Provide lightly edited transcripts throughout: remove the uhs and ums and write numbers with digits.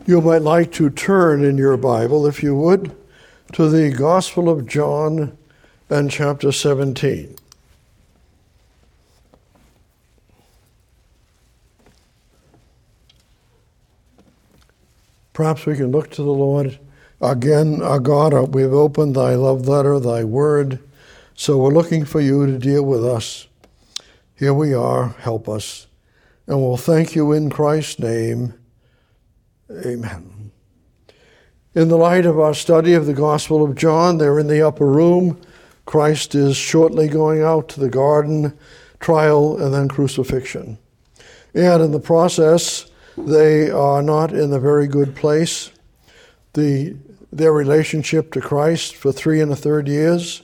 You might like to turn in your Bible, if you would, to the Gospel of John and chapter 17. Perhaps we can look to the Lord again. Our God, we've opened thy love letter, thy word, so we're looking for you to deal with us. Here we are, help us. And we'll thank you in Christ's name. Amen. In the light of our study of the Gospel of John, they're in the upper room. Christ is shortly going out to the garden, trial, and then crucifixion. And in the process, they are not in a very good place. Their relationship to Christ for 3 1/3 years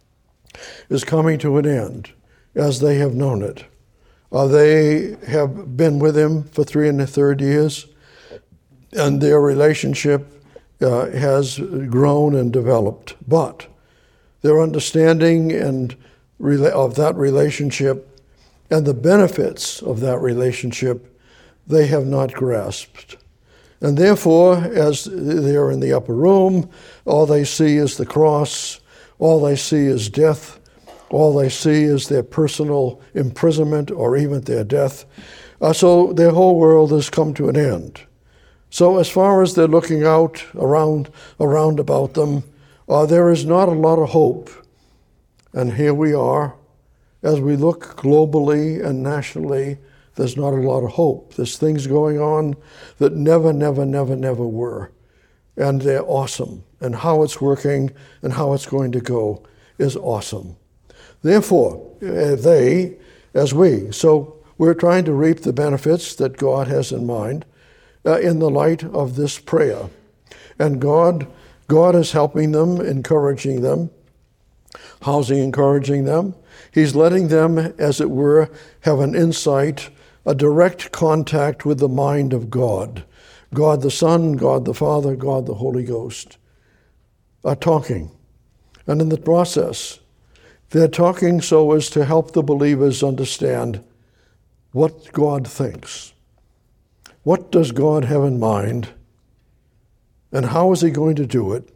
is coming to an end as they have known it. They have been with him for 3 1/3 years, and their relationship has grown and developed. But their understanding of that relationship and the benefits of that relationship, they have not grasped. And therefore, as they're in the upper room, all they see is the cross, all they see is death, all they see is their personal imprisonment or even their death. So their whole world has come to an end. So as far as they're looking out around about them, there is not a lot of hope. And here we are, as we look globally and nationally, there's not a lot of hope. There's things going on that never were. And they're awesome. And how it's working and how it's going to go is awesome. Therefore, they, as we, so we're trying to reap the benefits that God has in mind in the light of this prayer. And God is helping them, encouraging them. How's he encouraging them? He's letting them, as it were, have an insight, a direct contact with the mind of God. God the Son, God the Father, God the Holy Ghost are talking. And in the process, they're talking so as to help the believers understand what God thinks. What does God have in mind? And how is he going to do it?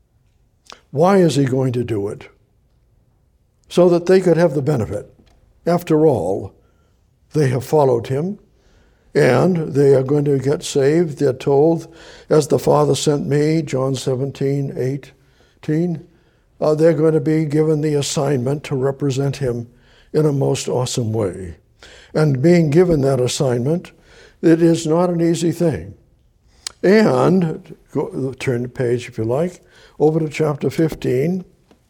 Why is he going to do it? So that they could have the benefit. After all, they have followed him, and they are going to get saved. They're told, as the Father sent me, John 17:18, they're going to be given the assignment to represent him in a most awesome way. And being given that assignment, it is not an easy thing. And, turn the page if you like, over to chapter 15.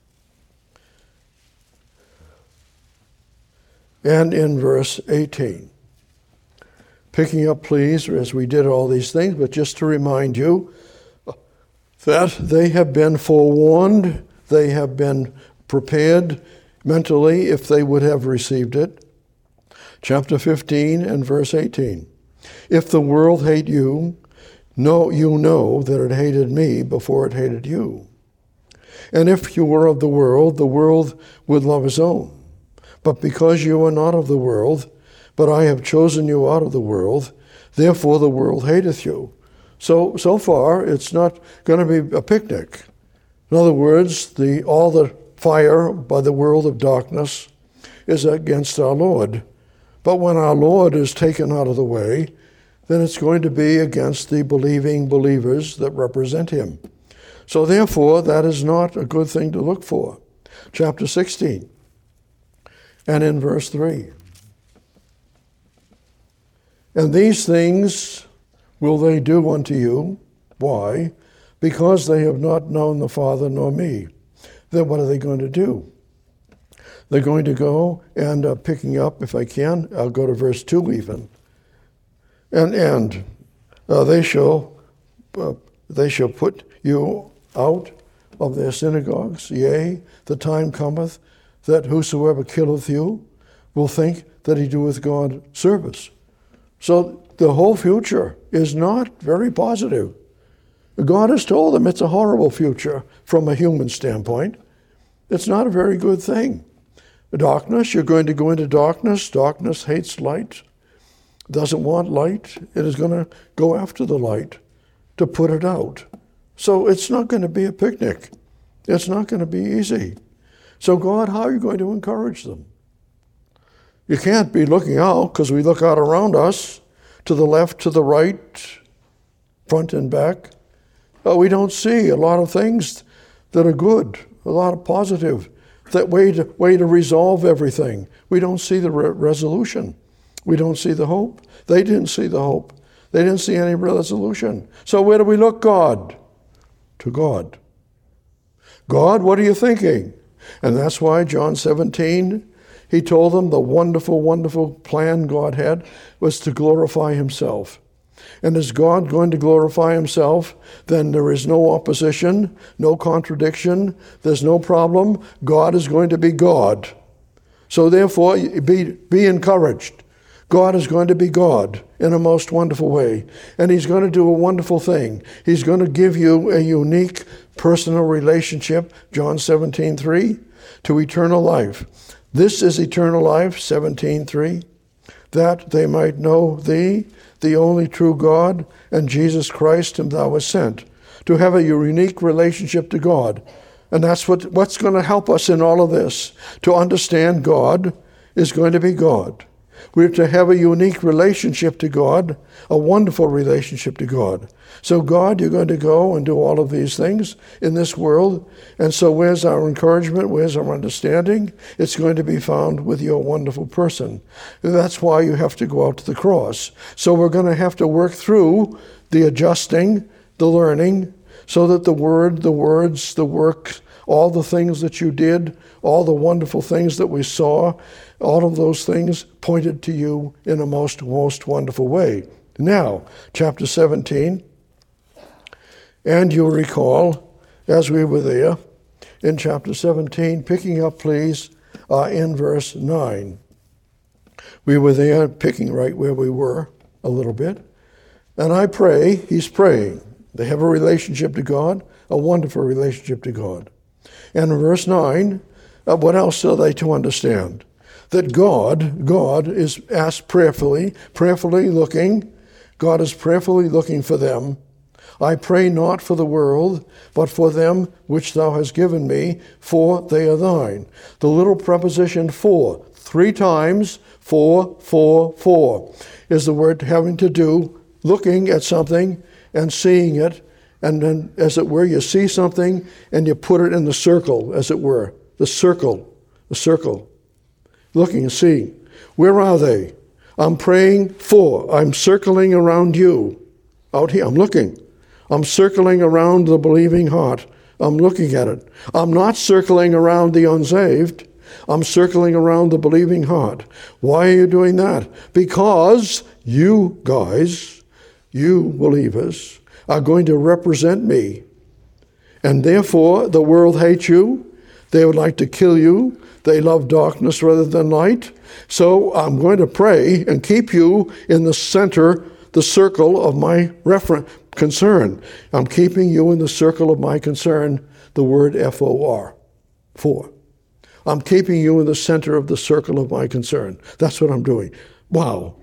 And in verse 18. Picking up, please, as we did all these things, but just to remind you that they have been forewarned, they have been prepared mentally if they would have received it. Chapter 15 and verse 18. If the world hate you, you know that it hated me before it hated you. And if you were of the world would love his own. But because you are not of the world, but I have chosen you out of the world, therefore the world hateth you. So far, it's not going to be a picnic. In other words, all the fire by the world of darkness is against our Lord. But when our Lord is taken out of the way, then it's going to be against the believing believers that represent him. So therefore, that is not a good thing to look for. Chapter 16. And in verse 3, and these things will they do unto you. Why? Because they have not known the Father nor me. Then what are they going to do? They're going to go and picking up, if I can, I'll go to verse 2 even. And they shall put you out of their synagogues. Yea, the time cometh that whosoever killeth you will think that he doeth God service. So the whole future is not very positive. God has told them it's a horrible future from a human standpoint. It's not a very good thing. Darkness, you're going to go into darkness. Darkness hates light, doesn't want light. It is going to go after the light. to put it out. So it's not going to be a picnic. It's not going to be easy. So God, how are you going to encourage them? You can't be looking out, because we look out around us, to the left, to the right, front and back. We don't see a lot of things that are good, a lot of positive, that way to resolve everything. We don't see the resolution. We don't see the hope. They didn't see the hope. They didn't see any resolution. So where do we look, God? To God. God, what are you thinking? And that's why John 17, he told them the wonderful, wonderful plan God had was to glorify himself. And is God going to glorify himself? Then there is no opposition, no contradiction, there's no problem. God is going to be God. So therefore, be encouraged. God is going to be God in a most wonderful way. And he's going to do a wonderful thing. He's going to give you a unique personal relationship, John 17:3, to eternal life. This is eternal life, 17:3, that they might know thee, the only true God, and Jesus Christ, whom thou hast sent, to have a unique relationship to God. And that's what's going to help us in all of this. To understand God is going to be God. We're to have a unique relationship to God, a wonderful relationship to God. So God, you're going to go and do all of these things in this world. And so where's our encouragement? Where's our understanding? It's going to be found with your wonderful person. That's why you have to go out to the cross. So we're going to have to work through the adjusting, the learning, so that the word, the words, the work, all the things that you did, all the wonderful things that we saw, all of those things pointed to you in a most wonderful way. Now, chapter 17, and you'll recall, as we were there, in chapter 17, picking up, please, in verse 9. We were there, picking right where we were a little bit. And I pray, he's praying. They have a relationship to God, a wonderful relationship to God. And in verse 9, what else are they to understand? That God is asked prayerfully looking. God is prayerfully looking for them. I pray not for the world, but for them which thou hast given me, for they are thine. The little preposition for, 3 times, for, is the word having to do, looking at something and seeing it, and then, as it were, you see something and you put it in the circle, as it were, the circle. Looking and seeing. Where are they? I'm praying for. I'm circling around you. Out here, I'm looking. I'm circling around the believing heart. I'm looking at it. I'm not circling around the unsaved. I'm circling around the believing heart. Why are you doing that? Because you guys, you believers, are going to represent me. And therefore, the world hates you. They would like to kill you. They love darkness rather than light. So I'm going to pray and keep you in the center, the circle of my concern. I'm keeping you in the circle of my concern, the word F-O-R, for. I'm keeping you in the center of the circle of my concern. That's what I'm doing. Wow.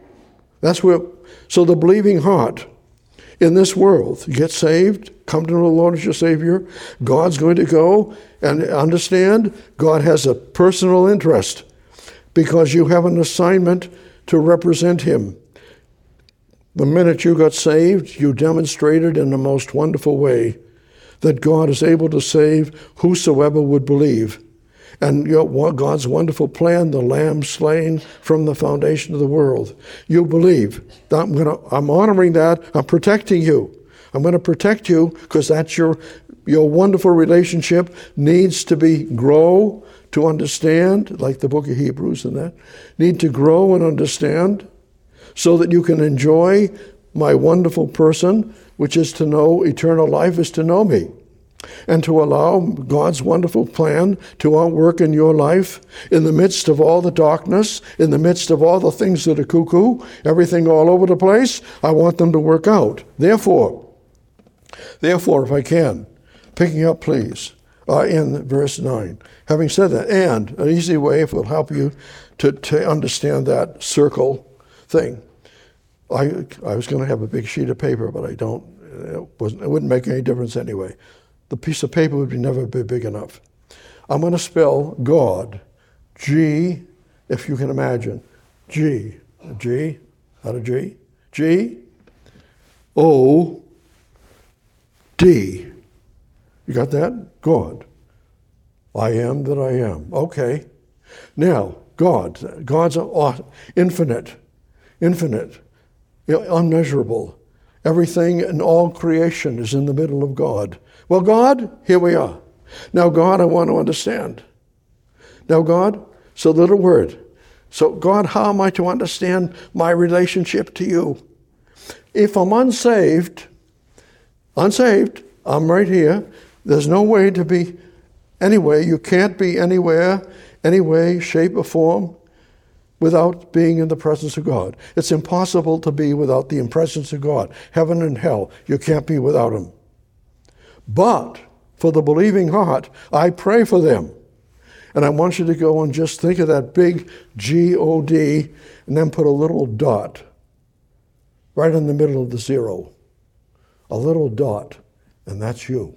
So the believing heart in this world, you get saved, come to know the Lord as your Savior, God's going to go and understand God has a personal interest because you have an assignment to represent Him. The minute you got saved, you demonstrated in the most wonderful way that God is able to save whosoever would believe. And God's wonderful plan, the Lamb slain from the foundation of the world. You believe. I'm honoring that. I'm protecting you. I'm going to protect you because that's your wonderful relationship needs to grow to understand, like the book of Hebrews and that. Need to grow and understand so that you can enjoy my wonderful person, which is to know eternal life, is to know me. And to allow God's wonderful plan to outwork in your life in the midst of all the darkness, in the midst of all the things that are cuckoo, everything all over the place, I want them to work out. Therefore, if I can, picking up please, in verse 9. Having said that, and an easy way, if it will help you to understand that circle thing. I was going to have a big sheet of paper, but I don't. It wouldn't make any difference anyway. The piece of paper would never be big enough. I'm going to spell God, G, if you can imagine, G, how to G? G, O, D. You got that? God. I am that I am. Okay. Now, God's infinite, unmeasurable. Everything in all creation is in the middle of God. Well, God, here we are. Now, God, I want to understand. Now, God, so little word. So, God, how am I to understand my relationship to you? If I'm unsaved, I'm right here. There's no way to be anywhere. You can't be anywhere, any way, shape, or form without being in the presence of God. It's impossible to be without the presence of God. Heaven and hell, you can't be without Him. But for the believing heart, I pray for them. And I want you to go and just think of that big G-O-D and then put a little dot right in the middle of the zero. A little dot, and that's you.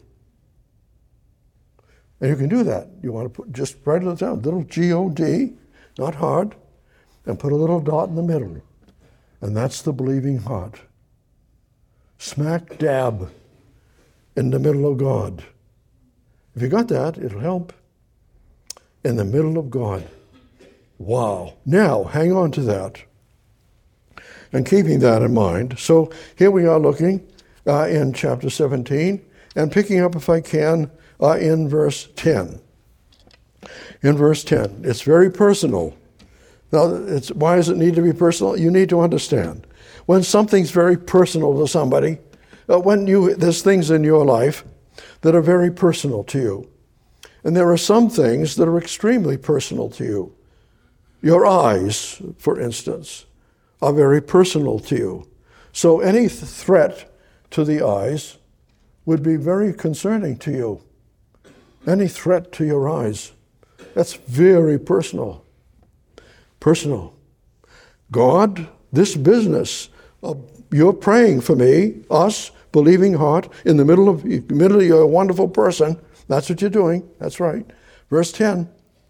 And you can do that. You want to just write it down, little G-O-D, not hard, and put a little dot in the middle. And that's the believing heart. Smack dab in the middle of God. If you got that, it'll help. In the middle of God. Wow. Now, hang on to that. And keeping that in mind. So here we are looking in chapter 17 and picking up, if I can, in verse 10. In verse 10, it's very personal. Now, why does it need to be personal? You need to understand. When something's very personal to somebody, there's things in your life that are very personal to you. And there are some things that are extremely personal to you. Your eyes, for instance, are very personal to you. So any threat to the eyes would be very concerning to you. Any threat to your eyes, that's very personal. Personal. God, this business of you're praying for me, us, believing heart, in the middle of your wonderful person. That's what you're doing. That's right. Verse 10.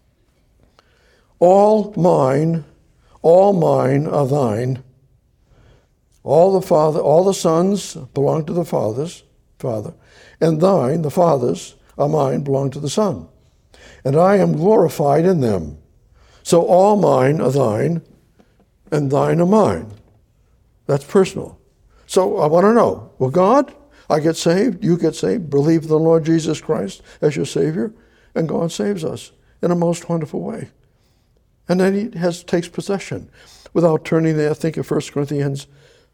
All mine are thine. All the sons belong to the Father, and thine, the Father's, are mine, belong to the Son. And I am glorified in them. So all mine are thine, and thine are mine. That's personal. So I want to know, well, God, I get saved, you get saved, believe the Lord Jesus Christ as your Savior, and God saves us in a most wonderful way. And then He takes possession. Without turning there, think of 1 Corinthians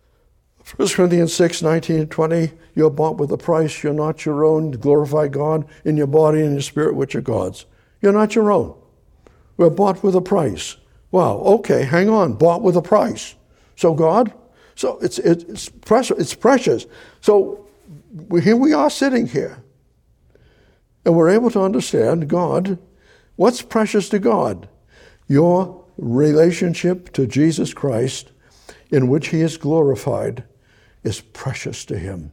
6, 19 and 20. You're bought with a price. You're not your own. Glorify God in your body and your spirit, which are God's. You're not your own. We're bought with a price. Wow, okay, hang on. Bought with a price. So God, so it's precious. So here we are sitting here. And we're able to understand God. What's precious to God? Your relationship to Jesus Christ, in which He is glorified, is precious to Him.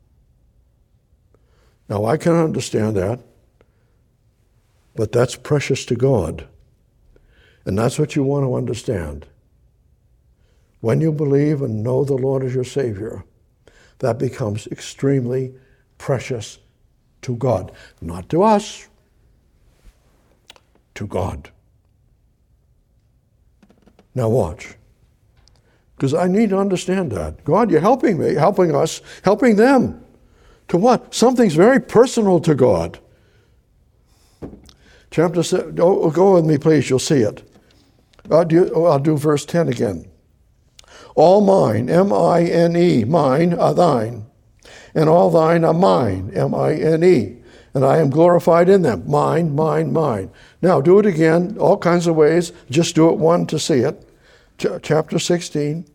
Now, I can understand that, but that's precious to God. And that's what you want to understand. When you believe and know the Lord as your Savior, that becomes extremely precious to God. Not to us, to God. Now watch. Because I need to understand that. God, you're helping me, helping us, helping them. To what? Something's very personal to God. Chapter 7, go with me, please, you'll see it. I'll do verse 10 again. All mine, M-I-N-E, mine are thine, and all thine are mine, M-I-N-E, and I am glorified in them. Mine, mine, mine. Now do it again, all kinds of ways. Just do it one to see it. Chapter 16.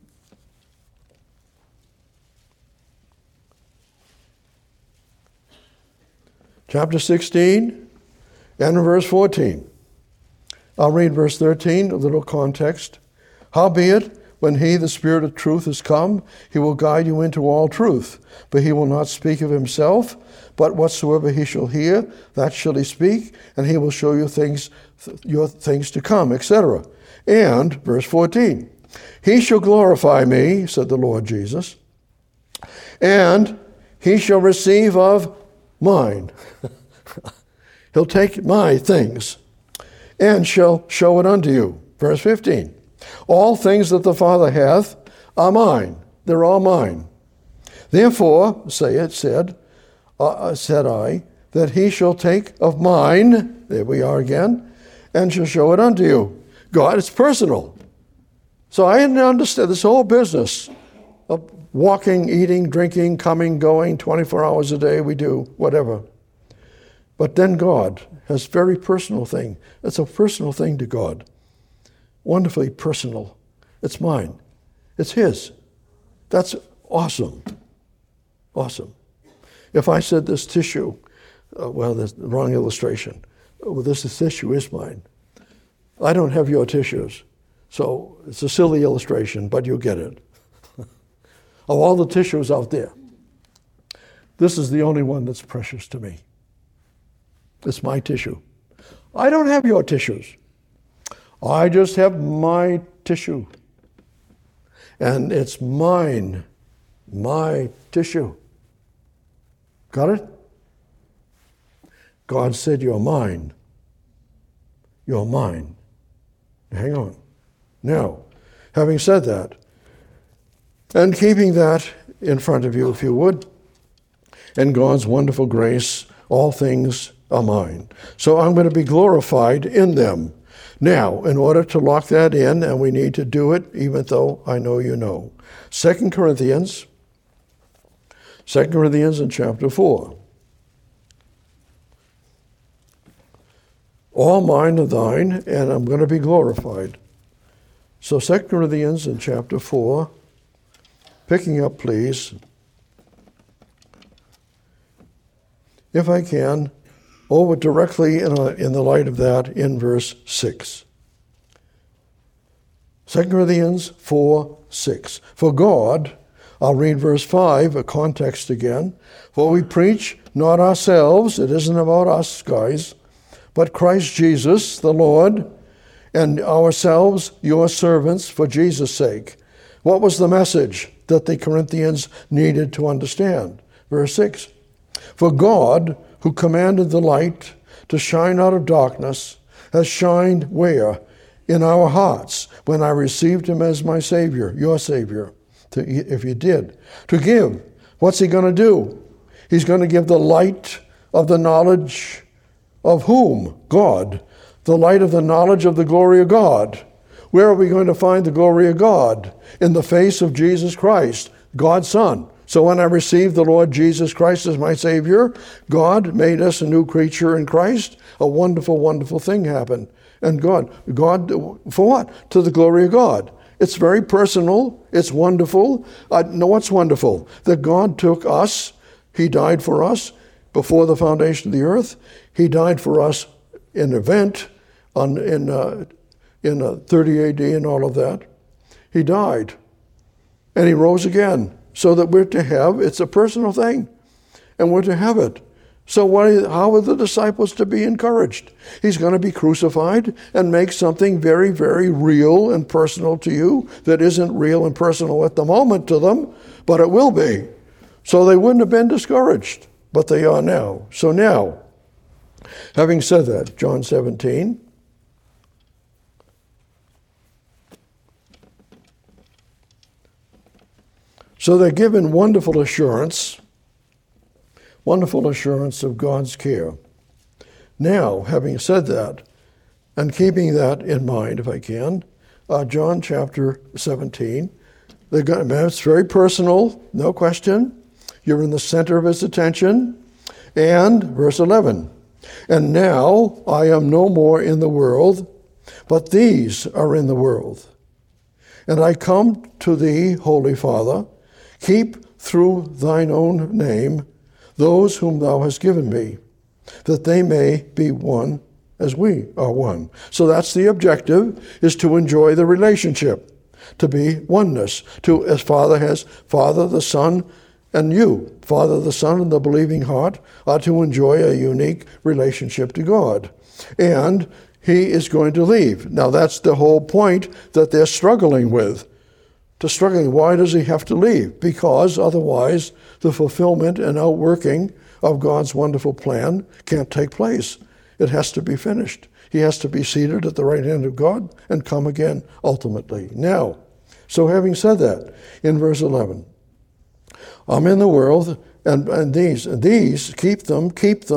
Chapter 16 and verse 14. I'll read verse 13, a little context. Howbeit, When he, the Spirit of truth, is come, he will guide you into all truth. But he will not speak of himself, but whatsoever he shall hear, that shall he speak, and he will show you your things to come, etc. And, verse 14, he shall glorify me, said the Lord Jesus, and he shall receive of mine. He'll take my things and shall show it unto you. Verse 15. All things that the Father hath are mine. They're all mine. Therefore, said I, that he shall take of mine, there we are again, and shall show it unto you. God, it's personal. So I didn't understand this whole business of walking, eating, drinking, coming, going, 24 hours a day, we do, whatever. But then God has a very personal thing. It's a personal thing to God. Wonderfully personal. It's mine. It's his. That's awesome. Awesome. If I said this tissue, that's the wrong illustration. This tissue is mine. I don't have your tissues. So it's a silly illustration, but you get it. Of all the tissues out there, this is the only one that's precious to me. It's my tissue. I don't have your tissues. I just have my tissue. And it's mine, my tissue. Got it? God said, you're mine. You're mine. Hang on. Now, having said that, and keeping that in front of you, if you would, and God's wonderful grace, all things are mine. So I'm going to be glorified in them. Now, in order to lock that in, and we need to do it, even though I know you know. 2 Corinthians in chapter 4. All mine are thine, and I'm going to be glorified. So 2 Corinthians in chapter 4, picking up, please, if I can, over directly in the light of that in verse 6. 2 Corinthians 4:6. For God, I'll read verse 5, a context again. For we preach not ourselves, it isn't about us, guys, but Christ Jesus, the Lord, and ourselves, your servants, for Jesus' sake. What was the message that the Corinthians needed to understand? Verse 6. For God, who commanded the light to shine out of darkness, has shined where? In our hearts, when I received him as my Savior, your Savior, if you did. To give. What's he going to do? He's going to give the light of the knowledge of whom? God. The light of the knowledge of the glory of God. Where are we going to find the glory of God? In the face of Jesus Christ, God's Son. So when I received the Lord Jesus Christ as my Savior, God made us a new creature in Christ. A wonderful, wonderful thing happened. And God, for what? To the glory of God. It's very personal. It's wonderful. Know what's wonderful? That God took us. He died for us before the foundation of the earth. He died for us in an event in 30 AD and all of that. He died. And he rose again. So that we're to have, it's a personal thing, and we're to have it. So how are the disciples to be encouraged? He's going to be crucified and make something very, very real and personal to you that isn't real and personal at the moment to them, but it will be. So they wouldn't have been discouraged, but they are now. So now, having said that, John 17, so they're given wonderful assurance of God's care. Now, having said that, and keeping that in mind, if I can, John chapter 17, it's very personal, no question. You're in the center of his attention. And verse 11, and now I am no more in the world, but these are in the world. And I come to thee, Holy Father, keep through thine own name those whom thou hast given me, that they may be one as we are one. So that's the objective, is to enjoy the relationship. to be oneness, to as Father has, Father, the Son, and you, Father, the Son, and the believing heart, are to enjoy a unique relationship to God. And he is going to leave. Now that's the whole point that they're struggling with. Why does he have to leave? Because otherwise the fulfillment and outworking of God's wonderful plan can't take place. It has to be finished. He has to be seated at the right hand of God and come again ultimately. Now, so having said that, in verse 11, I'm in the world, and these keep them.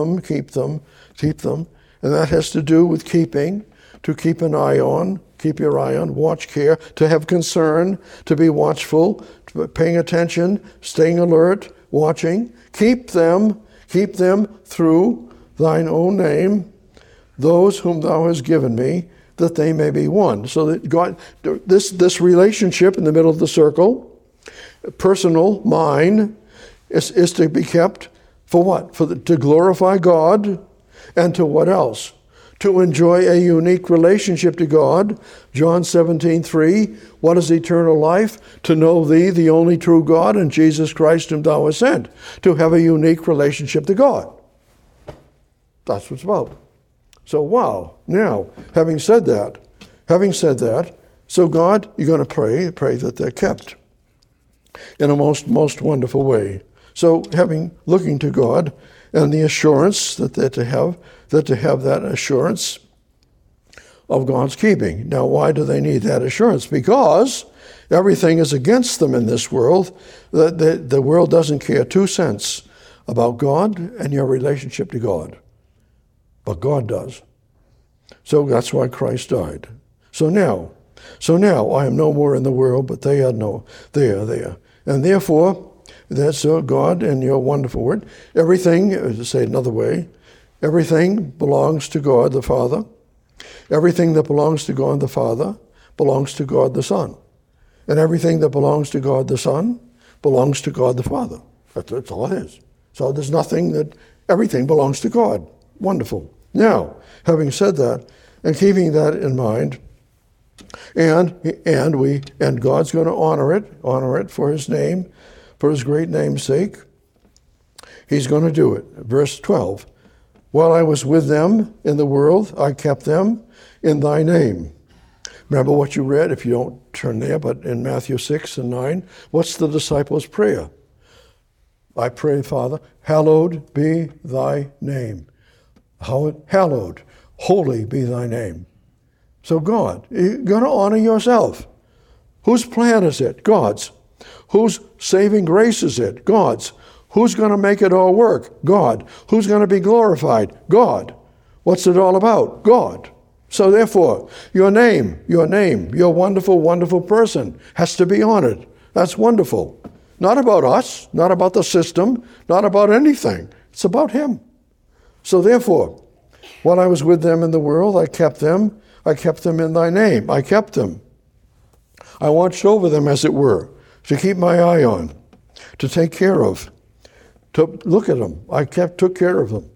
And that has to do with keeping, to keep an eye on, keep your eye on, watch care, to have concern, to be watchful, paying attention, staying alert, watching. Keep them through thine own name, those whom thou hast given me, that they may be one. So that God, this relationship in the middle of the circle, personal, mine, is to be kept for what? To glorify God, and to what else? To enjoy a unique relationship to God. John 17:3, what is eternal life? To know thee, the only true God, and Jesus Christ whom thou hast sent. To have a unique relationship to God. That's what it's about. So wow. Now, having said that, so God, you're going to pray that they're kept in a most wonderful way. So looking to God, and the assurance that to have that assurance of God's keeping. Now, why do they need that assurance? Because everything is against them in this world. The world doesn't care 2 cents about God and your relationship to God. But God does. So that's why Christ died. So now I am no more in the world, but they are there. And therefore, that's God and your wonderful word. Everything, to say it another way, everything belongs to God the Father. Everything that belongs to God the Father belongs to God the Son. And everything that belongs to God the Son belongs to God the Father. That's all it is. So there's everything belongs to God. Wonderful. Now, having said that, and keeping that in mind, and God's going to honor it for his name, for his great name's sake. He's going to do it. Verse 12, while I was with them in the world, I kept them in thy name. Remember what you read, if you don't turn there, but in Matthew 6 and 9, what's the disciples' prayer? I pray, Father, hallowed be thy name. Hallowed, holy be thy name. So God, you're going to honor yourself. Whose plan is it? God's. Whose saving grace is it? God's. Who's going to make it all work? God. Who's going to be glorified? God. What's it all about? God. So therefore, your name, your wonderful, wonderful person has to be honored. That's wonderful. Not about us, not about the system, not about anything. It's about him. So therefore, while I was with them in the world, I kept them in thy name. I kept them. I watched over them, as it were, to keep my eye on, to take care of, to look at them. I took care of them.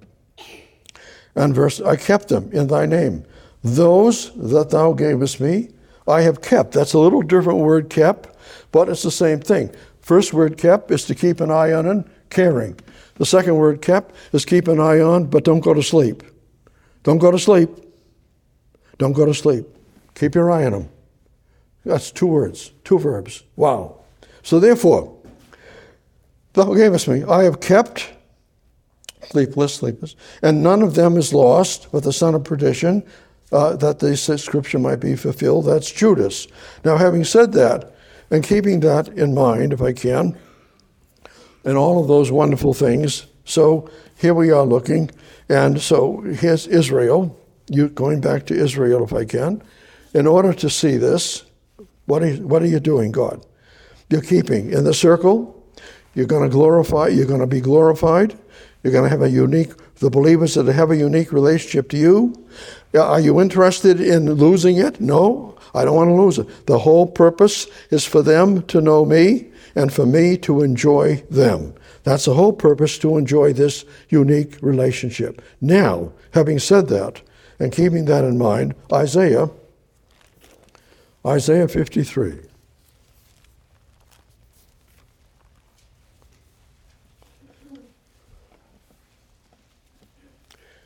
And I kept them in thy name. Those that thou gavest me, I have kept. That's a little different word, kept, but it's the same thing. First word, kept, is to keep an eye on and caring. The second word, kept, is keep an eye on, but don't go to sleep. Don't go to sleep. Don't go to sleep. Keep your eye on them. That's 2 words, 2 verbs. Wow. So therefore, thou gavest me, I have kept, sleepless, and none of them is lost, but the son of perdition, that the scripture might be fulfilled. That's Judas. Now, having said that, and keeping that in mind, if I can, and all of those wonderful things, so here we are looking, and so here's Israel, going back to Israel if I can. In order to see this, what are you doing, God? You're keeping in the circle. You're going to be glorified. You're going to have the believers that have a unique relationship to you. Are you interested in losing it? No, I don't want to lose it. The whole purpose is for them to know me and for me to enjoy them. That's the whole purpose, to enjoy this unique relationship. Now, having said that, and keeping that in mind, Isaiah 53.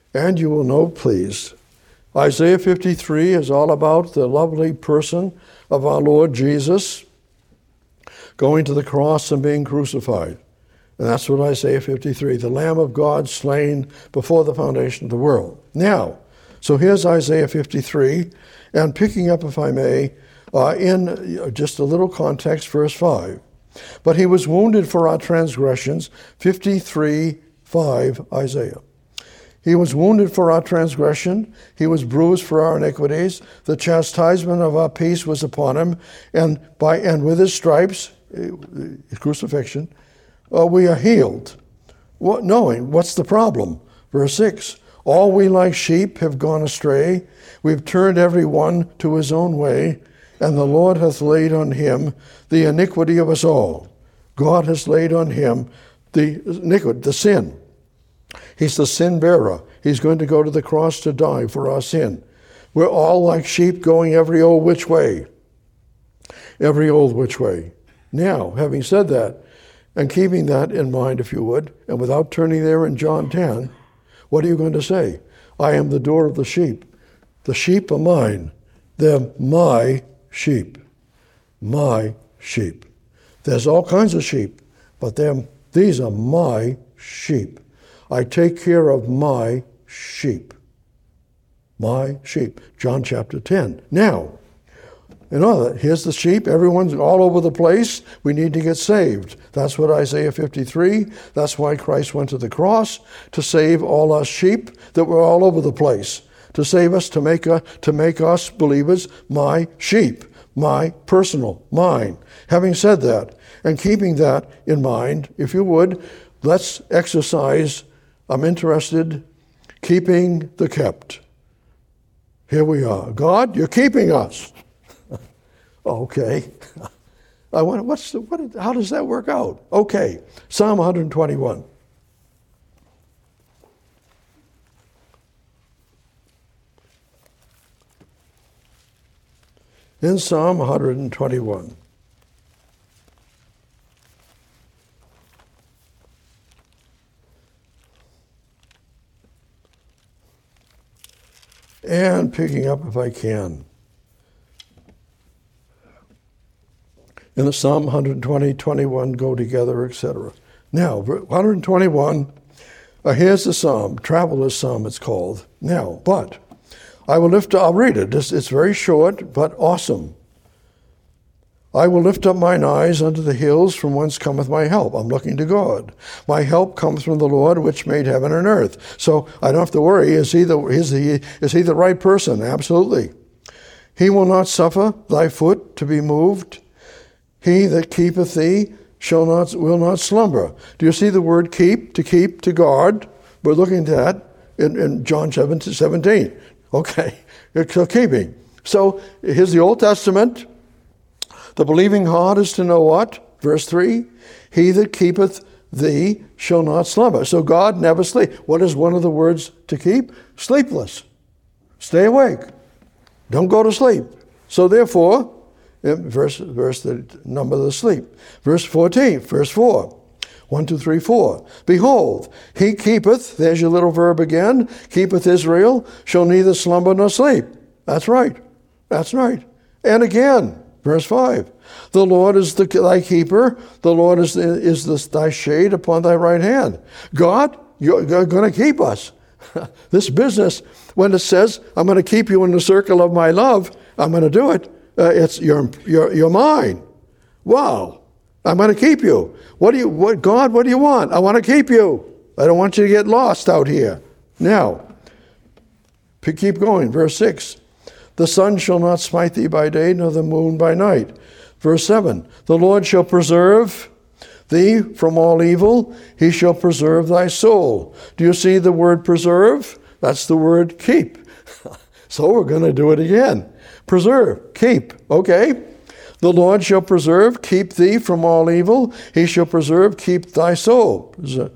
And you will know, please, Isaiah 53 is all about the lovely person of our Lord Jesus going to the cross and being crucified. And that's what Isaiah 53, the Lamb of God slain before the foundation of the world. Now, so here's Isaiah 53, and picking up, if I may, in just a little context, verse 5. But he was wounded for our transgressions, 53:5, Isaiah. He was wounded for our transgression, he was bruised for our iniquities, the chastisement of our peace was upon him, and with his stripes, his crucifixion, we are healed. Knowing, what's the problem? Verse 6, all we like sheep have gone astray, we've turned every one to his own way, and the Lord hath laid on him the iniquity of us all. God has laid on him the iniquity, the sin. He's the sin bearer. He's going to go to the cross to die for our sin. We're all like sheep going every old which way. Every old which way. Now, having said that, and keeping that in mind, if you would, and without turning there in John 10, what are you going to say? I am the door of the sheep. The sheep are mine. They're my sheep. My sheep. There's all kinds of sheep, but these are my sheep. I take care of my sheep. My sheep. John chapter 10. Now, here's the sheep. Everyone's all over the place. We need to get saved. That's what Isaiah 53. That's why Christ went to the cross, to save all us sheep that were all over the place. To save us, to make us believers, my sheep. My personal, mine. Having said that, and keeping that in mind, if you would, let's exercise, I'm interested, keeping the kept. Here we are. God, you're keeping us. Okay. I wonder, how does that work out? Okay. Psalm 121. In Psalm 121. And picking up, if I can, in the Psalm 120, 21 go together, etc. Now, 121, here's the Psalm, Traveler's Psalm it's called. Now, but I'll read it. It's very short, but awesome. I will lift up mine eyes unto the hills, from whence cometh my help. I'm looking to God. My help comes from the Lord, which made heaven and earth. So I don't have to worry. Is he the right person? Absolutely. He will not suffer thy foot to be moved. He that keepeth thee will not slumber. Do you see the word keep, to guard? We're looking at that in John 17. Okay, so keeping. So here's the Old Testament. The believing heart is to know what? Verse 3, he that keepeth thee shall not slumber. So God never sleeps. What is one of the words to keep? Sleepless. Stay awake. Don't go to sleep. So therefore, verse the number of the sleep. Verse 14, verse 4. 1, 2, 3, 4. Behold, he keepeth, there's your little verb again, keepeth Israel, shall neither slumber nor sleep. That's right. That's right. And again, verse 5. The Lord is thy keeper. The Lord is thy shade upon thy right hand. God, you're going to keep us. This business, when it says, I'm going to keep you in the circle of my love, I'm going to do it. You're mine. Wow. I'm going to keep you. God, what do you want? I want to keep you. I don't want you to get lost out here. Now, keep going. Verse 6. The sun shall not smite thee by day, nor the moon by night. Verse 7. The Lord shall preserve thee from all evil. He shall preserve thy soul. Do you see the word preserve? That's the word keep. So we're going to do it again. Preserve, keep. Okay? The Lord shall preserve, keep thee from all evil. He shall preserve, keep thy soul.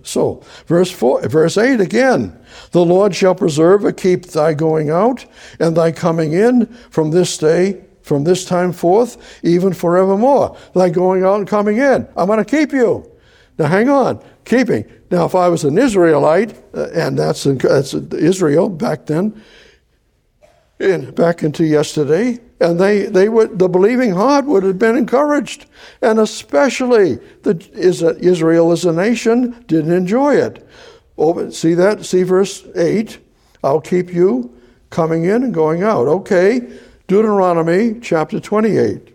Verse 8 again. The Lord shall preserve and keep thy going out and thy coming in from this time forth, even forevermore. Thy going out and coming in. I'm going to keep you. Now hang on, keeping. Now if I was an Israelite, and that's Israel back then, back into yesterday, and the believing heart would have been encouraged, and especially Israel as a nation didn't enjoy it. See that? See verse 8. I'll keep you coming in and going out. Okay, Deuteronomy chapter 28.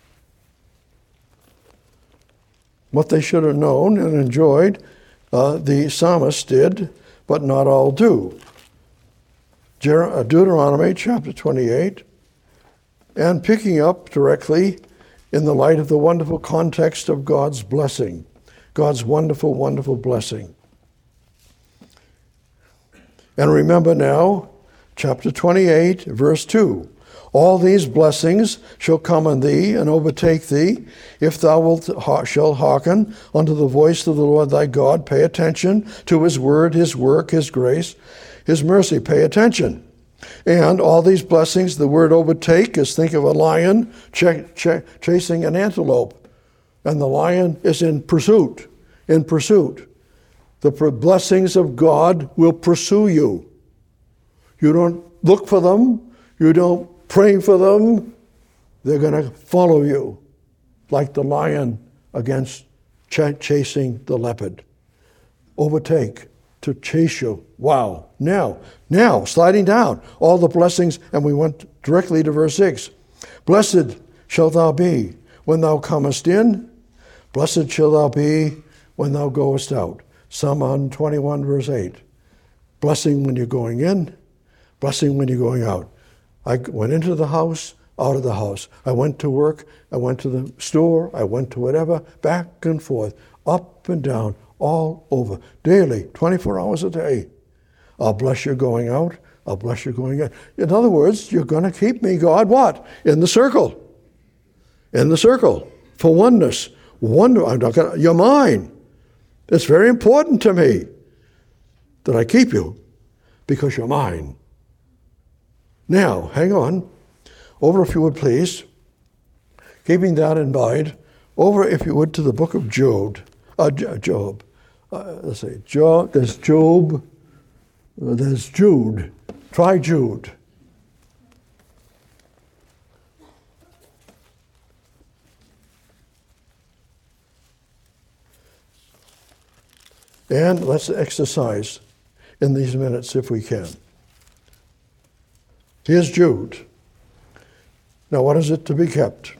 What they should have known and enjoyed, the psalmist did, but not all do. Deuteronomy chapter 28, and picking up directly in the light of the wonderful context of God's blessing, God's wonderful, wonderful blessing. And remember now, chapter 28, verse 2. All these blessings shall come on thee and overtake thee, if thou shalt hearken unto the voice of the Lord thy God. Pay attention to his word, his work, his grace, his mercy. Pay attention. And all these blessings, the word overtake is, think of a lion chasing an antelope. And the lion is in pursuit, in pursuit. The blessings of God will pursue you. You don't look for them. You don't pray for them. They're going to follow you like the lion against chasing the leopard. Overtake, to chase you. Wow. Now, sliding down, all the blessings, and we went directly to verse 6. Blessed shalt thou be when thou comest in. Blessed shalt thou be when thou goest out. Psalm 121, verse 8. Blessing when you're going in, blessing when you're going out. I went into the house, out of the house. I went to work, I went to the store, I went to whatever, back and forth, up and down, all over, daily, 24 hours a day. I'll bless you going out, I'll bless you going in. In other words, you're going to keep me, God, what? In the circle. In the circle, for oneness. You're mine. It's very important to me that I keep you because you're mine. Now, hang on. Over, if you would, please. Keeping that in mind, over, if you would, to the book of Job. Let's see. There's Job. There's Jude. Try Jude. And let's exercise in these minutes if we can. Here's Jude. Now, what is it to be kept?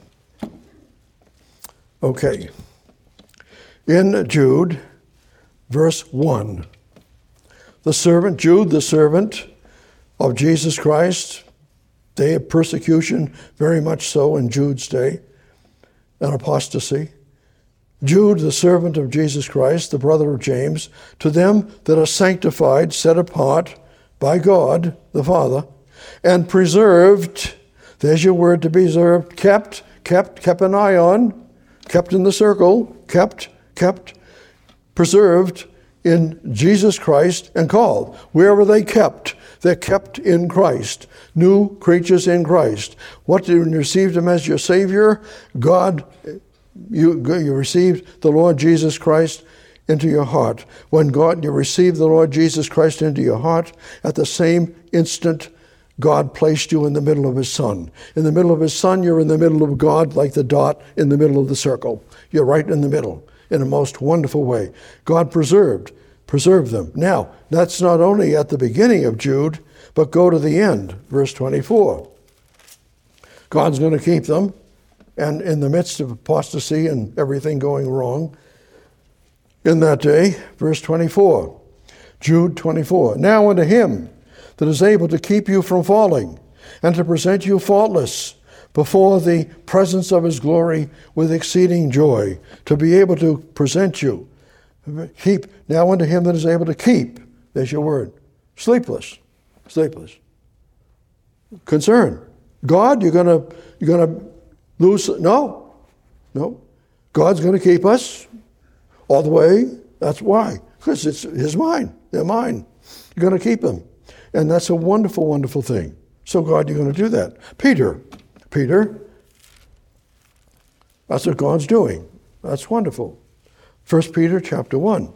Okay. In Jude, verse 1, Jude, the servant of Jesus Christ, day of persecution, very much so in Jude's day, and apostasy. Jude, the servant of Jesus Christ, the brother of James, to them that are sanctified, set apart by God the Father, and preserved, there's your word, to be preserved, kept an eye on, kept in the circle, kept, preserved in Jesus Christ and called. Where were they kept? They're kept in Christ, new creatures in Christ. What did you receive him as your Savior? God, you received the Lord Jesus Christ into your heart. When you received the Lord Jesus Christ into your heart, at the same instant, God placed you in the middle of his Son. In the middle of his Son, you're in the middle of God, like the dot in the middle of the circle. You're right in the middle, in a most wonderful way. God preserved them. Now, that's not only at the beginning of Jude, but go to the end, verse 24. God's going to keep them, and in the midst of apostasy and everything going wrong, in that day, verse 24, Jude 24. Now unto him that is able to keep you from falling, and to present you faultless before the presence of his glory with exceeding joy, to be able to present you. Keep, now unto him that is able to keep, there's your word, sleepless. Concern. God, you're gonna lose, no. God's gonna keep us all the way. That's why, because it's his mind, they're mine. You're gonna keep them. And that's a wonderful, wonderful thing. So God, you're going to do that. Peter, that's what God's doing. That's wonderful. 1 Peter chapter 1.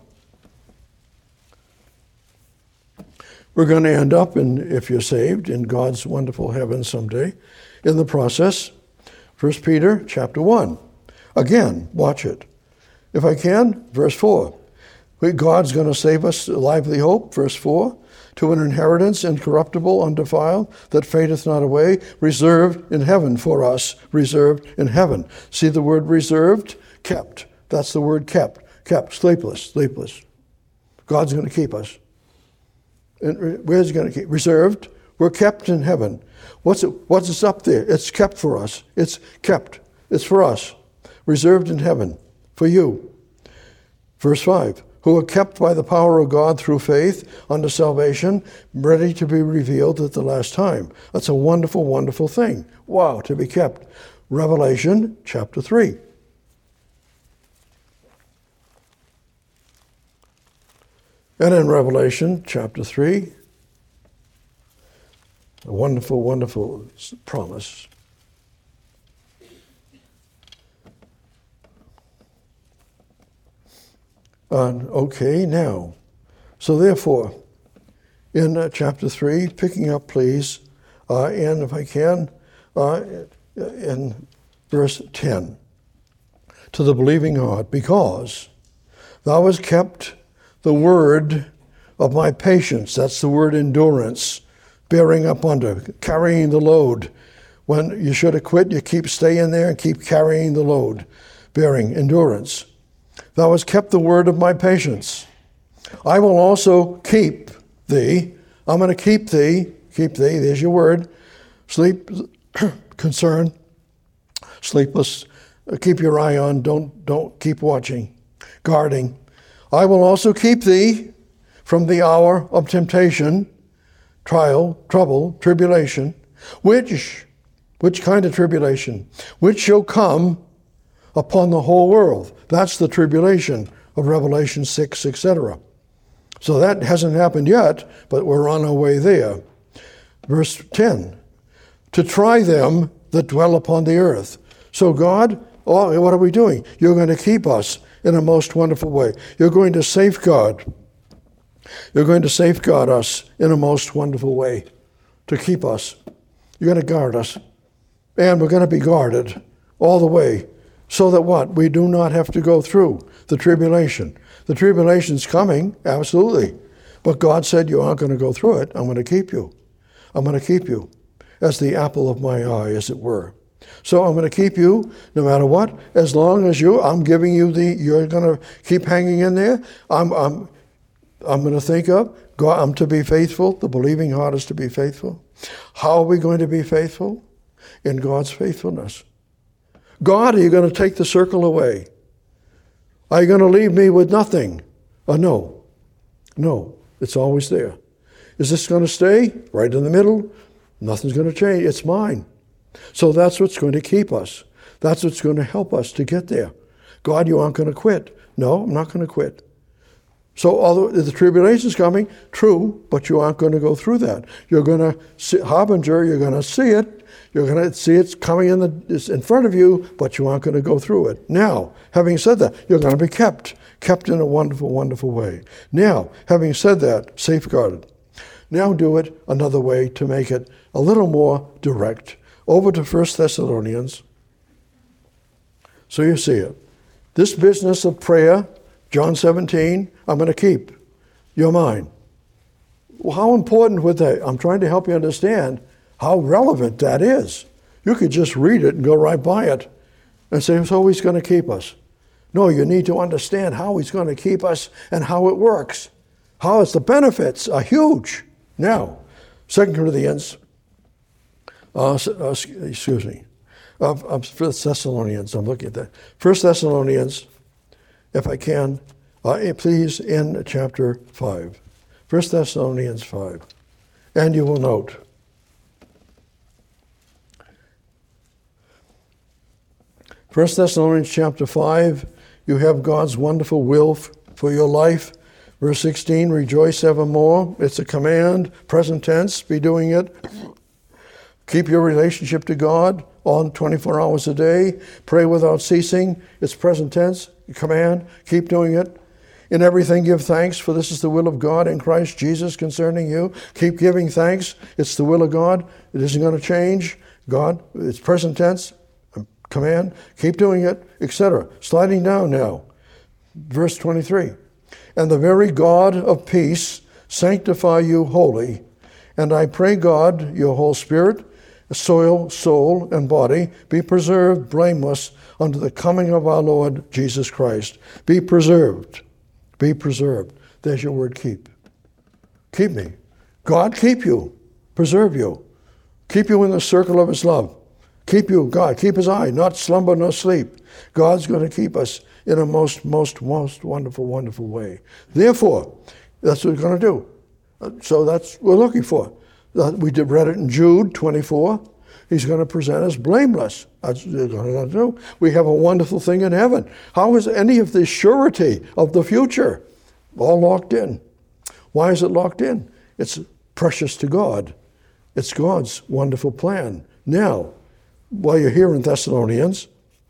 We're going to end up, if you're saved, in God's wonderful heaven someday. In the process, 1 Peter chapter 1. Again, watch it. If I can, verse 4. God's going to save us, a lively hope, verse 4. To an inheritance incorruptible, undefiled, that fadeth not away, reserved in heaven for us, reserved in heaven. See the word reserved? Kept. That's the word kept. Kept, sleepless. God's going to keep us. And where's He going to keep? Reserved. We're kept in heaven. What's up there? It's kept for us. It's kept. It's for us. Reserved in heaven. For you. Verse 5. Who are kept by the power of God through faith unto salvation, ready to be revealed at the last time. That's a wonderful, wonderful thing. Wow, to be kept. Revelation chapter 3. And in Revelation chapter 3, a wonderful, wonderful promise. Okay, now, so therefore, in chapter 3, picking up, please, and if I can, in verse 10, to the believing God, because thou hast kept the word of my patience. That's the word endurance, bearing up under, carrying the load. When you should have quit, you keep staying there and keep carrying the load, bearing endurance. Thou hast kept the word of my patience. I will also keep thee. I'm going to keep thee. Keep thee. There's your word. Sleep, concern, sleepless. Keep your eye on. Don't keep watching, guarding. I will also keep thee from the hour of temptation, trial, trouble, tribulation, which kind of tribulation? Which shall come upon the whole world. That's the tribulation of Revelation 6, etc. So that hasn't happened yet, but we're on our way there. Verse 10, to try them that dwell upon the earth. So God, what are we doing? You're going to keep us in a most wonderful way. You're going to safeguard. You're going to safeguard us in a most wonderful way to keep us. You're going to guard us. And we're going to be guarded all the way so that what? We do not have to go through the tribulation. The tribulation's coming, absolutely. But God said you aren't going to go through it. I'm going to keep you. I'm going to keep you as the apple of my eye, as it were. So I'm going to keep you no matter what, as long as I'm giving you you're going to keep hanging in there. I'm going to think of God. I'm to be faithful. The believing heart is to be faithful. How are we going to be faithful? In God's faithfulness. God, are you going to take the circle away? Are you going to leave me with nothing? No. No, it's always there. Is this going to stay right in the middle? Nothing's going to change. It's mine. So that's what's going to keep us. That's what's going to help us to get there. God, you aren't going to quit. No, I'm not going to quit. So although the tribulation's coming, true, but you aren't going to go through that. You're going to see, harbinger, you're going to see it. You're going to see it's coming it's in front of you, but you aren't going to go through it. Now, having said that, you're going to be kept in a wonderful, wonderful way. Now, having said that, safeguarded. Now do it another way to make it a little more direct. Over to 1 Thessalonians. So you see it. This business of prayer, John 17, I'm going to keep. You're mine. Well, how important would that? I'm trying to help you understand how relevant that is. You could just read it and go right by it and say, so he's going to keep us. No, you need to understand how he's going to keep us and how it works. How the benefits are huge. Now, 2 Corinthians, of 1 Thessalonians, I'm looking at that. 1 Thessalonians, if I can, please, in chapter 5. 1 Thessalonians 5. And you will note, 1 Thessalonians chapter 5, you have God's wonderful will for your life. Verse 16, rejoice evermore. It's a command, present tense, be doing it. Keep your relationship to God. on 24 hours a day. Pray without ceasing. It's present tense, command. Keep doing it. In everything give thanks, for this is the will of God in Christ Jesus concerning you. Keep giving thanks. It's the will of God. It isn't going to change. God, it's present tense, command. Keep doing it, etc. Sliding down now. Verse 23. And the very God of peace sanctify you wholly. And I pray God, your whole spirit, soul, and body be preserved blameless unto the coming of our Lord Jesus Christ. Be preserved. Be preserved. There's your word, keep. Keep me. God keep you. Preserve you. Keep you in the circle of his love. Keep you, God. Keep his eye. Not slumber nor sleep. God's going to keep us in a most wonderful, wonderful way. Therefore, that's what we're going to do. So that's what we're looking for. We read it in Jude 24. He's going to present us blameless. That's what we're going to do. We have a wonderful thing in heaven. How is any of the surety of the future all locked in? Why is it locked in? It's precious to God. It's God's wonderful plan. Now, while you're here in Thessalonians,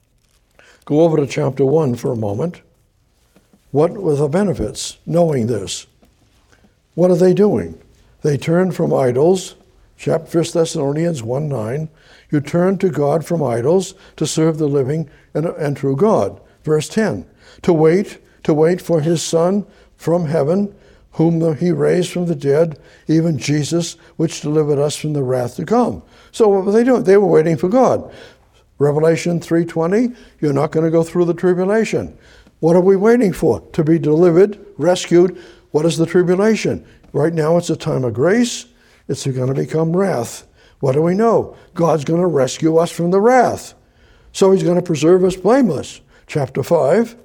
go over to chapter 1 for a moment. What were the benefits knowing this? What are they doing? They turn from idols. 1 Thessalonians 1:9. You turn to God from idols to serve the living and true God. Verse 10. To wait for his Son from heaven, whom he raised from the dead, even Jesus, which delivered us from the wrath to come. So what were they doing? They were waiting for God. Revelation 3:20, you're not going to go through the tribulation. What are we waiting for? To be delivered, rescued. What is the tribulation? Right now it's a time of grace. It's going to become wrath. What do we know? God's going to rescue us from the wrath. So he's going to preserve us blameless. Chapter 5.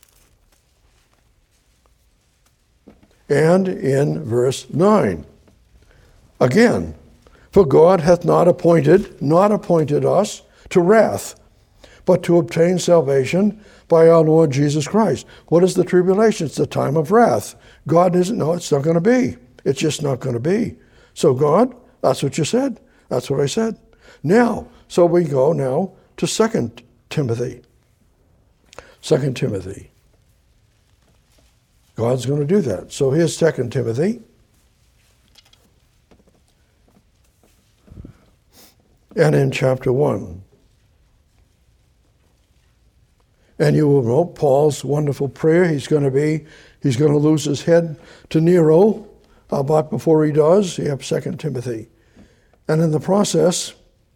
And in verse 9. Again, for God hath not appointed us to wrath, but to obtain salvation by our Lord Jesus Christ. What is the tribulation? It's the time of wrath. God isn't, no, it's not going to be. It's just not going to be. So God, that's what you said. That's what I said. Now, so we go now to 2 Timothy. 2 Timothy. God's going to do that. So here's 2 Timothy. And in chapter 1. And you will know Paul's wonderful prayer. He's going to lose his head to Nero. But before he does, you have 2 Timothy. And in the process,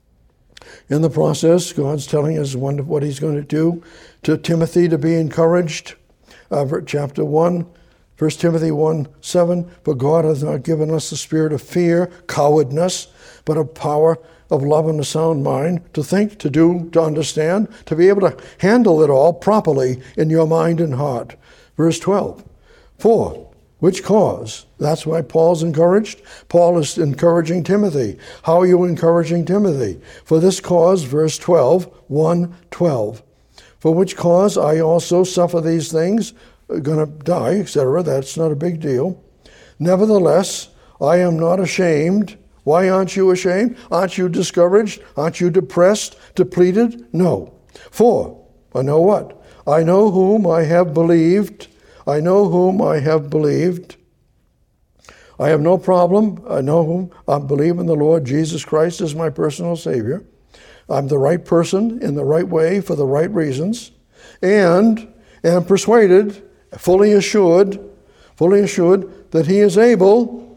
God's telling us what he's going to do to Timothy to be encouraged. Chapter 1, 1 Timothy 1:7, for God hath not given us the spirit of fear, cowardness, but of power, of love, and a sound mind, to think, to do, to understand, to be able to handle it all properly in your mind and heart. Verse 12, for which cause? That's why Paul's encouraged. Paul is encouraging Timothy. How are you encouraging Timothy? For this cause, verse 12, 1:12. For which cause I also suffer these things, going to die, etc. That's not a big deal. Nevertheless, I am not ashamed. Why aren't you ashamed? Aren't you discouraged? Aren't you depressed, depleted? No. For, I know what? I know whom I have believed. I know whom I have believed. I have no problem. I know whom I believe in the Lord Jesus Christ as my personal Savior. I'm the right person in the right way for the right reasons, and am persuaded, fully assured that he is able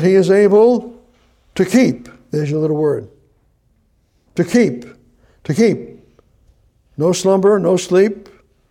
to keep. There's your little word. To keep. No slumber, no sleep.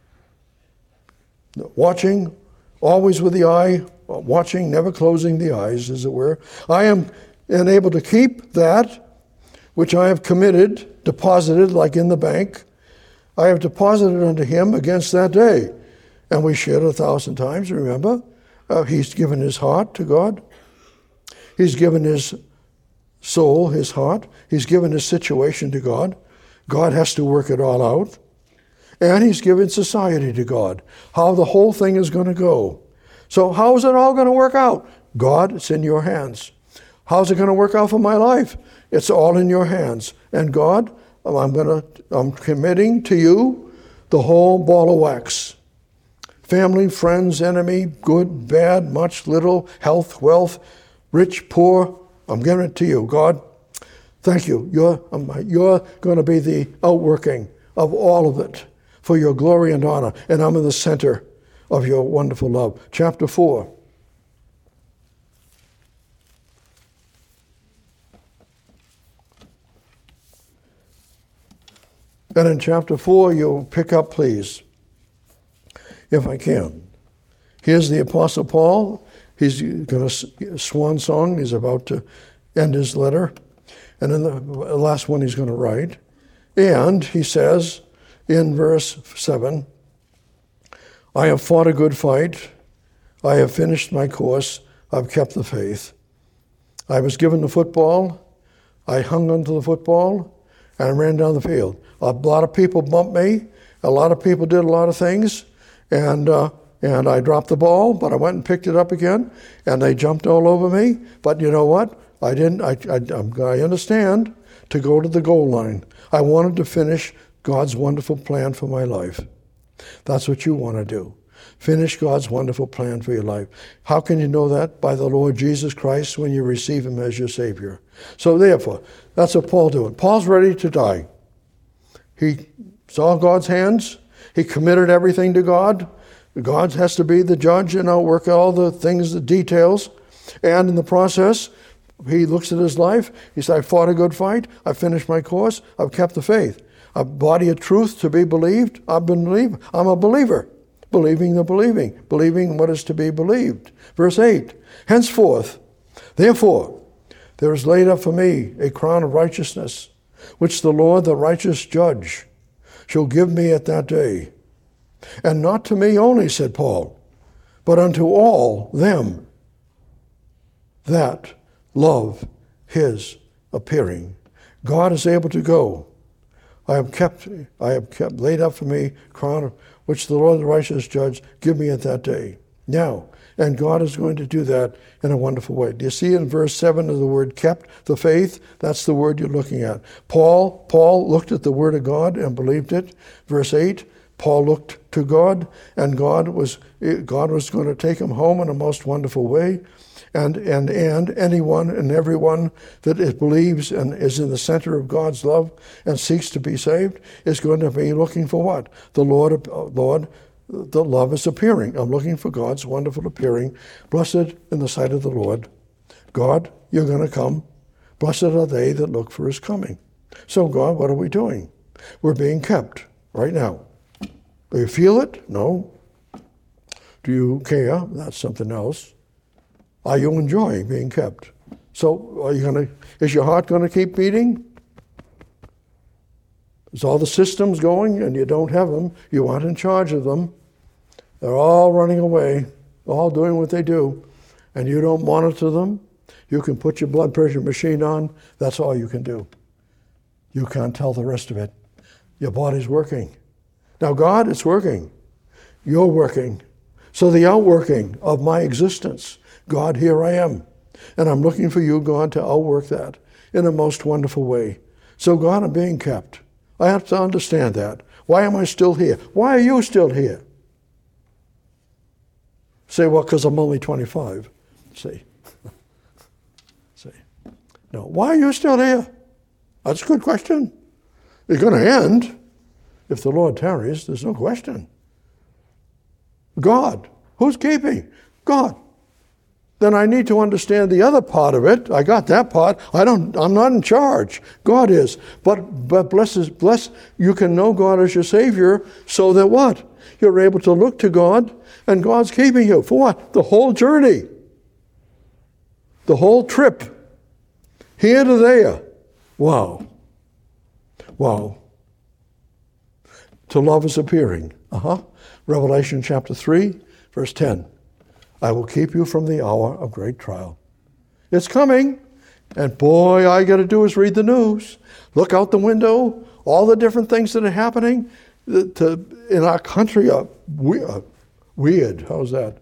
Watching, always with the eye, watching, never closing the eyes, as it were. I am able to keep that which I have committed, deposited like in the bank. I have deposited unto him against that day. And we shared 1,000 times, remember? He's given his heart to God. He's given his soul, his heart. He's given his situation to God. God has to work it all out. And he's given society to God. How the whole thing is going to go. So how is it all going to work out? God, it's in your hands. How's it going to work out for my life? It's all in your hands. And God, I'm committing to you the whole ball of wax. Family, friends, enemy, good, bad, much, little, health, wealth, rich, poor. I'm giving it to you. God, thank you. You're going to be the outworking of all of it for your glory and honor. And I'm in the center of your wonderful love. Chapter 4. And in chapter 4, you'll pick up, please, if I can. Here's the Apostle Paul. He's got a swan song. He's about to end his letter. And in the last one he's going to write. And he says in verse 7, I have fought a good fight. I have finished my course. I've kept the faith. I was given the football. I hung onto the football and ran down the field. A lot of people bumped me. A lot of people did a lot of things. And I dropped the ball, but I went and picked it up again. And they jumped all over me. But you know what? I understand to go to the goal line. I wanted to finish God's wonderful plan for my life. That's what you want to do. Finish God's wonderful plan for your life. How can you know that? By the Lord Jesus Christ when you receive him as your Savior. So therefore, that's what Paul's doing. Paul's ready to die. He saw God's hands. He committed everything to God. God has to be the judge and outwork all the things, the details. And in the process, he looks at his life. He said, I fought a good fight. I finished my course. I've kept the faith. A body of truth to be believed. I'm a believer. Believing the believing. Believing what is to be believed. Verse 8. Henceforth, therefore, there is laid up for me a crown of righteousness, which the Lord, the righteous judge, shall give me at that day. And not to me only, said Paul, but unto all them that love his appearing. God is able to go. I have kept laid up for me crown of which the Lord, the righteous judge, give me at that day. Now, and God is going to do that in a wonderful way. Do you see in verse 7 of the word kept, the faith? That's the word you're looking at. Paul looked at the word of God and believed it. Verse 8, Paul looked to God, and God was going to take him home in a most wonderful way. And anyone and everyone that believes and is in the center of God's love and seeks to be saved is going to be looking for what? The Lord, the love is appearing. I'm looking for God's wonderful appearing. Blessed in the sight of the Lord. God, you're going to come. Blessed are they that look for his coming. So God, what are we doing? We're being kept right now. Do you feel it? No. Do you care? That's something else. Are you enjoying being kept? So is your heart going to keep beating? Is all the systems going and you don't have them? You aren't in charge of them. They're all running away, all doing what they do, and you don't monitor them. You can put your blood pressure machine on. That's all you can do. You can't tell the rest of it. Your body's working. Now, God, it's working. You're working. So the outworking of my existence, God, here I am. And I'm looking for you, God, to outwork that in a most wonderful way. So, God, I'm being kept. I have to understand that. Why am I still here? Why are you still here? Say, well, because I'm only 25. See. No. Why are you still here? That's a good question. It's going to end. If the Lord tarries, there's no question. God. Who's keeping? God. Then I need to understand the other part of it. I got that part. I'm not in charge. God is. But bless, you can know God as your Savior so that what? You're able to look to God and God's keeping you. For what? The whole journey. The whole trip. Here to there. Wow. Wow. To love is appearing. Revelation chapter 3, verse 10. I will keep you from the hour of great trial. It's coming. And boy, all you got to do is read the news. Look out the window. All the different things that are happening in our country are weird. How's that?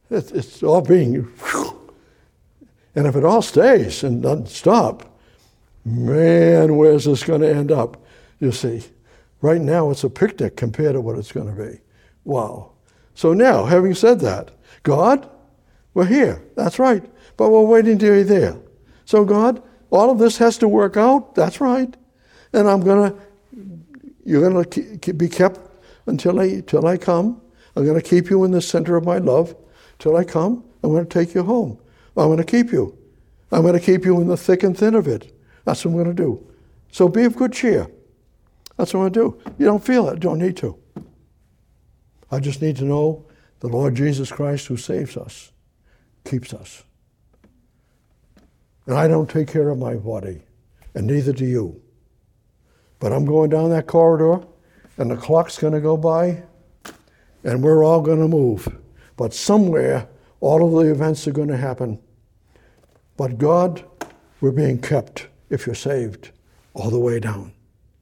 It's all being... And if it all stays and doesn't stop, Man, where's this going to end up? You see, right now it's a picnic compared to what it's going to be. Wow. So now, having said that, God, we're here. That's right. But we're waiting till you're there. So God, all of this has to work out. That's right. And you're going to be kept until I come. I'm going to keep you in the center of my love till I come. I'm going to take you home. I'm going to keep you. I'm going to keep you in the thick and thin of it. That's what I'm going to do. So be of good cheer. That's what I'm going to do. You don't feel it. Don't need to. I just need to know the Lord Jesus Christ, who saves us, keeps us. And I don't take care of my body, and neither do you. But I'm going down that corridor, and the clock's going to go by, and we're all going to move. But somewhere, all of the events are going to happen. But God, we're being kept, if you're saved, all the way down.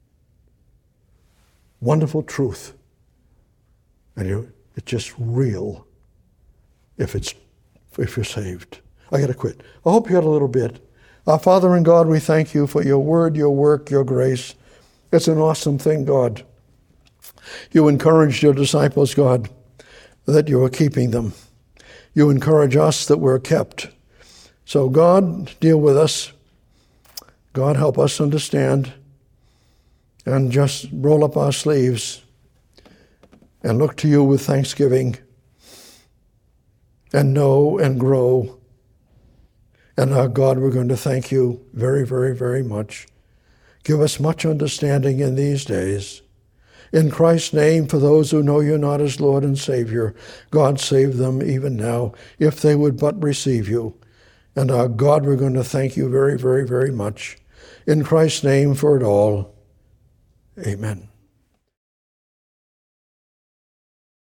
Wonderful truth. It's just real if you're saved. I got to quit. I hope you had a little bit. Our Father in God, we thank you for your word, your work, your grace. It's an awesome thing, God. You encouraged your disciples, God, that you are keeping them. You encourage us that we're kept. So God, deal with us. God, help us understand and just roll up our sleeves and look to you with thanksgiving and know and grow. And our God, we're going to thank you very, very, very much. Give us much understanding in these days. In Christ's name, for those who know you not as Lord and Savior, God, save them even now, if they would but receive you. And our God, we're going to thank you very, very, very much. In Christ's name for it all. Amen.